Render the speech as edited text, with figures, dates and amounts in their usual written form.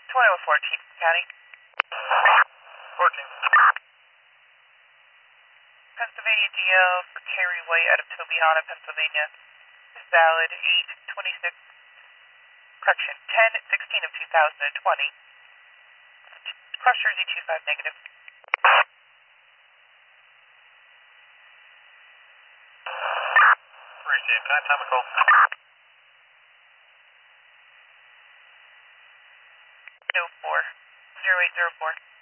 2014 County. 14. Pennsylvania DL for Carrie White out of Tobyhanna, Pennsylvania. Is valid 8/26, correction, 10/16 of 2020. Cross Jersey 25 negative. Received, 9 time call. 0804.